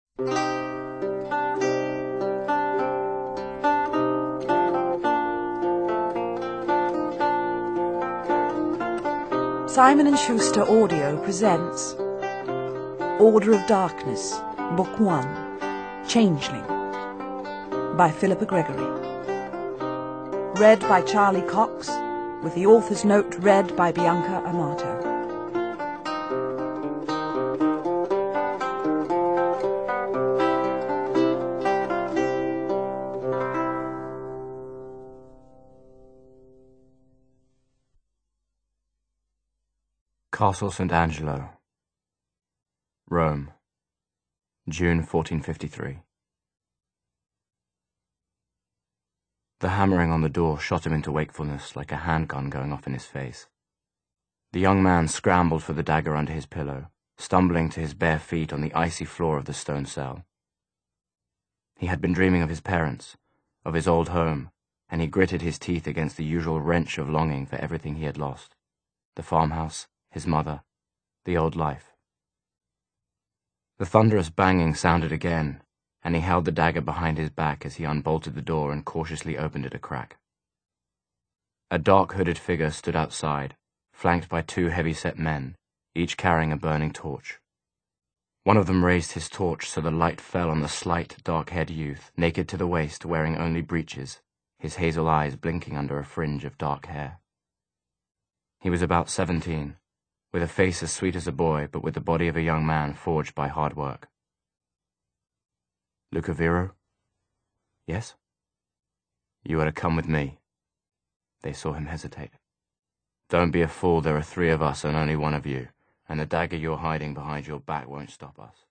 Simon & Schuster Audio presents Order of Darkness, Book 1, Changeling, by Philippa Gregory. Read by Charlie Cox, with the author's note read by Bianca Amato. Castle St. Angelo, Rome, June 1453. The hammering on the door shot him into wakefulness like a handgun going off in his face. The young man scrambled for the dagger under his pillow, stumbling to his bare feet on the icy floor of the stone cell. He had been dreaming of his parents, of his old home, and he gritted his teeth against the usual wrench of longing for everything he had lost: the farmhouse, his mother, the old life. The thunderous banging sounded again, and he held the dagger behind his back as he unbolted the door and cautiously opened it a crack. A dark hooded figure stood outside, flanked by two heavy-set men, each carrying a burning torch. One of them raised his torch so the light fell on the slight, dark-haired youth, naked to the waist, wearing only breeches, his hazel eyes blinking under a fringe of dark hair. He was about 17, with a face as sweet as a boy, but with the body of a young man forged by hard work. Lucavero? Yes? You are to come with me. They saw him hesitate. Don't be a fool, there are 3 of us and only 1 of you, and the dagger you're hiding behind your back won't stop us.